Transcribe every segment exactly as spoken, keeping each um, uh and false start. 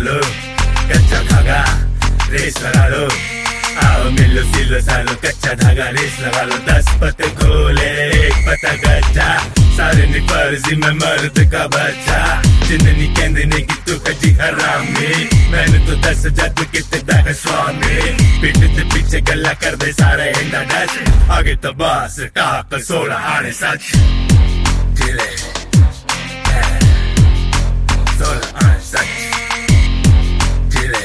सालो कच्चा धागा रेस लगा लो, आओ मिलो सिलो सालो कच्चा धागा रेस लगा लो। दस पत्ते खोले एक पत्ता कच्चा, सारे नी फर्जी में मर्द का बच्चा, जिंदनी कहते ने कि तू कजी हरामी, मैंने तो दस जादू कितने दाग स्वामी, पीठ ते पीछे गल्ला कर दे सारे इंदा डच, आगे तो बस टाक सोलह आने सच जिले सोलह आने सच जिले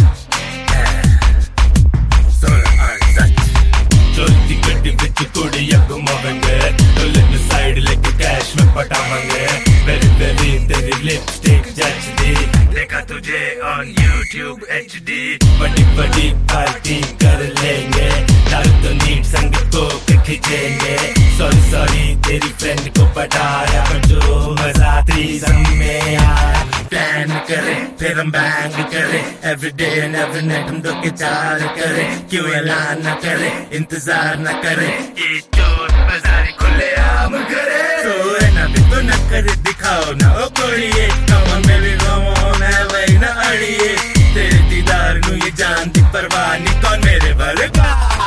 सोलह आने सच। चलती गड्डी विच कुड़ियां घुमावेंगे, दुल्हन साइड लेके कैश में पटावेंगे, वेरी वेरी तेरी लिपस्टिक जचदी, देखा तुझे ऑन यूट्यूब एच डी, बड़ी बड़ी पार्टी कर लेंगे, दारू तो नीट संग को खींचेंगे, सॉरी सॉरी तेरी फ्रेंड को पटाया, पर जो मजा थ्रीसम में आया, प्लान करे फिर हम बैंग करे, every day and every night हम दो के चार करे, क्यों ऐलान न करे इंतजार न करे, ये चोर बाजारी खुले आम करे, तो है ना भी तो न करे दिखाओ ना ओ कोड़िए, come on baby come on है वही ना अड़िए, तेरे दीदार नू ये जानती परवाह नहीं कौन मेरे वाले का,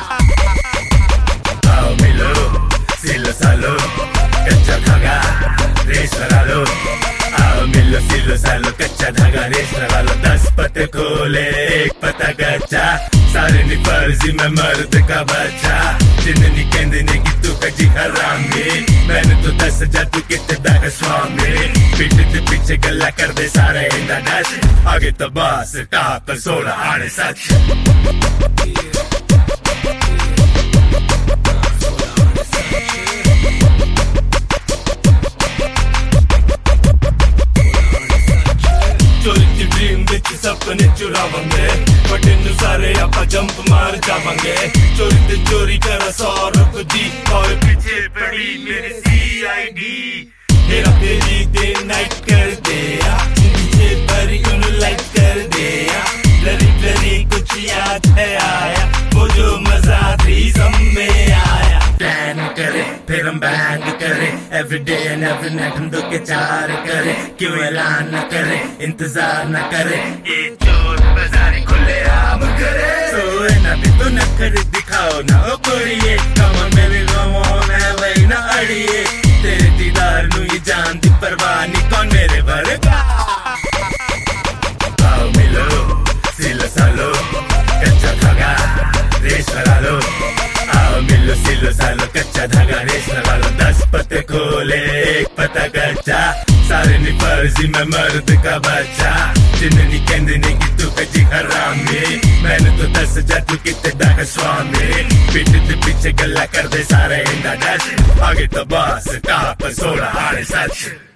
आओ मिलो सिलो सालो कच्चा धागा रेस लगा लो, आओ मिलो सिलो सालो कच्चा धागा रेस लगा लो। दस पत्ते खोले एक पत्ता कच्चा, सारे नी फर्जी में मर्द का बच्चा, जिंदनी कहते ने कि तू कजी हरामी, मैंने तो दस जादू कितने दाग स्वामी, पीठ ते पीछे गल्ला कर दे सारे इंदा डच, आगे तो बस टाक सोलह आने सच। चोरी ड्रीम विच सपने चुरावेंगे, बटे नु सारे आपा जंप मार जावेंगे, चोरी ते चोरी करा सौ रुपये और पीछे पड़ी मेरी सी आई डी, हेरा फेरी दे नाइट कर दिया, पीछे परी उन्हें लाइक कर दिया, ब्लरी ब्लरी कुछ याद है आया, वो जो मजा थ्रीसम में आया, प्लान करे फिर हम बैंग करे, every day and every night हम दो के चार करे, क्यों ऐलान न करे इंतजार न करे, ये चोर बाजारी खुले आम करे, तो है ना भी तो न करे दिखाओ ना ओ कोड़िए, come on baby come on है वही ना अड़िए, तेरे दीदार नू ये जानती परवाह नहीं कौन मेरे वाले का, आओ मिलो सिलो सालो कच्चा धागा रेस लगा लो, आओ मिलो सिलो सालो कच्चा धागा रेस लगा लो। दस पत्ते खोले एक पत्ता कच्चा, सारे नी फर्जी में मर्द का बच्चा, जिंदनी कहते ने कि तू कजी हरामी, मैंने तो दस जादू कितने दाग स्वामी, पीठ ते पीछे गल्ला कर दे सारे इंदा डच, आगे तो बस टाप सोलह आने सच।